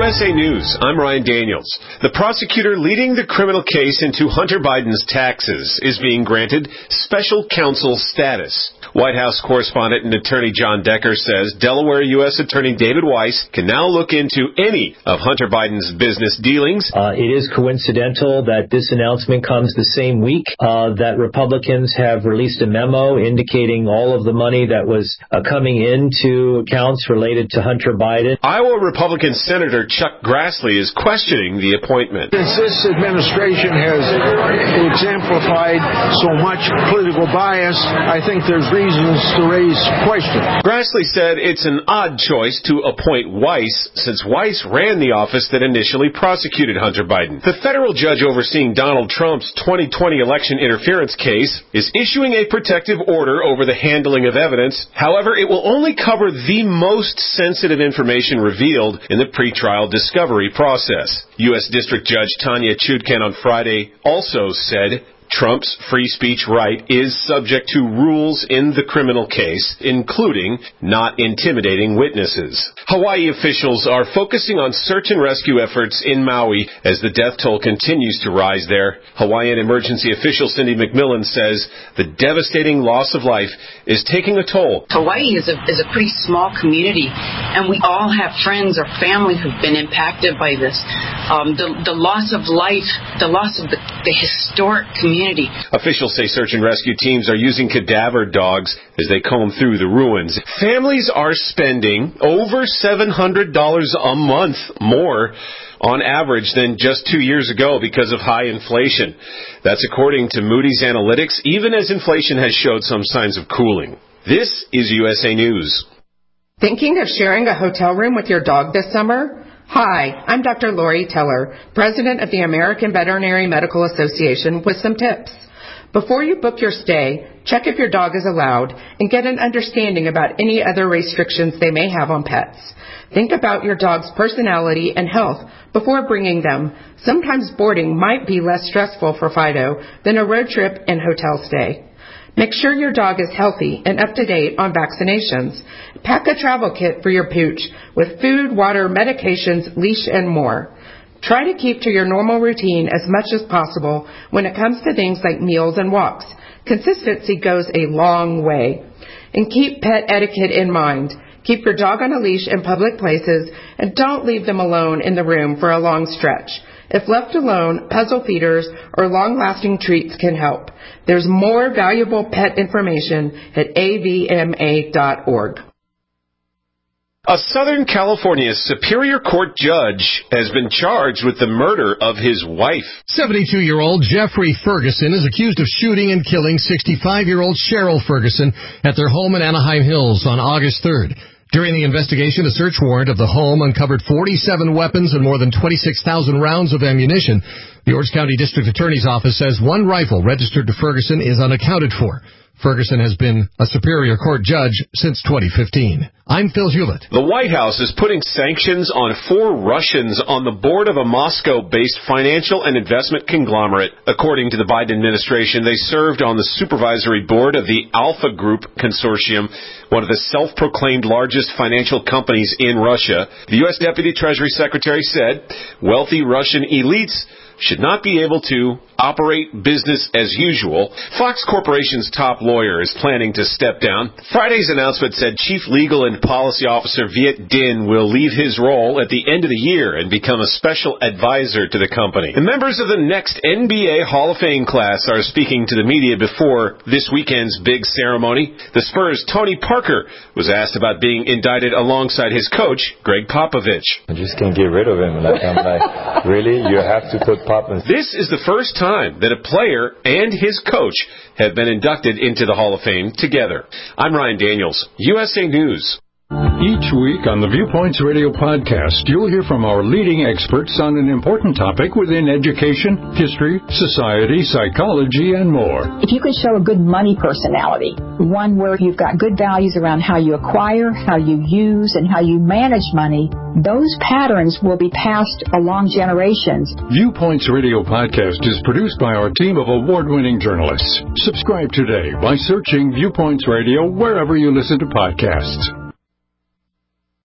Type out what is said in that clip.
USA News, I'm Ryan Daniels. The prosecutor leading the criminal case into Hunter Biden's taxes is being granted special counsel status. White House correspondent and attorney John Decker says Delaware U.S. Attorney David Weiss can now look into any of Hunter Biden's business dealings. It is coincidental that this announcement comes the same week that Republicans have released a memo indicating all of the money that was coming into accounts related to Hunter Biden. Iowa Republican Senator Chuck Grassley is questioning the appointment. Since this administration has exemplified so much political bias, I think there's reasons to raise questions. Grassley said it's an odd choice to appoint Weiss, since Weiss ran the office that initially prosecuted Hunter Biden. The federal judge overseeing Donald Trump's 2020 election interference case is issuing a protective order over the handling of evidence. However, it will only cover the most sensitive information revealed in the pretrial discovery process. U.S. District Judge Tanya Chutkan on Friday also said Trump's free speech right is subject to rules in the criminal case, including not intimidating witnesses. Hawaii officials are focusing on search and rescue efforts in Maui as the death toll continues to rise there. Hawaiian emergency official Cindy McMillan says the devastating loss of life is taking a toll. Hawaii is a pretty small community, and we all have friends or family who've been impacted by this. The loss of life, the loss of the historic community. Officials say search and rescue teams are using cadaver dogs as they comb through the ruins. Families are spending over $700 a month more on average than just 2 years ago because of high inflation. That's according to Moody's Analytics, even as inflation has showed some signs of cooling. This is USA News. Thinking of sharing a hotel room with your dog this summer? Hi, I'm Dr. Lori Teller, president of the American Veterinary Medical Association, with some tips. Before you book your stay, check if your dog is allowed and get an understanding about any other restrictions they may have on pets. Think about your dog's personality and health before bringing them. Sometimes boarding might be less stressful for Fido than a road trip and hotel stay. Make sure your dog is healthy and up to date on vaccinations. Pack a travel kit for your pooch with food, water, medications, leash, and more. Try to keep to your normal routine as much as possible when it comes to things like meals and walks. Consistency goes a long way. And keep pet etiquette in mind. Keep your dog on a leash in public places and don't leave them alone in the room for a long stretch. If left alone, puzzle feeders or long-lasting treats can help. There's more valuable pet information at avma.org. A Southern California Superior Court judge has been charged with the murder of his wife. 72-year-old Jeffrey Ferguson is accused of shooting and killing 65-year-old Cheryl Ferguson at their home in Anaheim Hills on August 3rd. During the investigation, a search warrant of the home uncovered 47 weapons and more than 26,000 rounds of ammunition. The Orange County District Attorney's Office says one rifle registered to Ferguson is unaccounted for. Ferguson has been a Superior Court judge since 2015. I'm Phil Hewlett. The White House is putting sanctions on 4 Russians on the board of a Moscow-based financial and investment conglomerate. According to the Biden administration, they served on the supervisory board of the Alpha Group Consortium, one of the self-proclaimed largest financial companies in Russia. The U.S. Deputy Treasury Secretary said wealthy Russian elites should not be able to operate business as usual. Fox Corporation's top lawyer is planning to step down. Friday's announcement said Chief Legal and Policy Officer Viet Din will leave his role at the end of the year and become a special advisor to the company. The members of the next NBA Hall of Fame class are speaking to the media before this weekend's big ceremony. The Spurs' Tony Parker was asked about being indicted alongside his coach, Greg Popovich. I just can't get rid of him. I'm like, really? You have to put Pop in. This is the first time that a player and his coach have been inducted into the Hall of Fame together. I'm Ryan Daniels, USA News. Each week on the Viewpoints Radio podcast, you'll hear from our leading experts on an important topic within education, history, society, psychology, and more. If you can show a good money personality, one where you've got good values around how you acquire, how you use, and how you manage money, those patterns will be passed along generations. Viewpoints Radio podcast is produced by our team of award-winning journalists. Subscribe today by searching Viewpoints Radio wherever you listen to podcasts.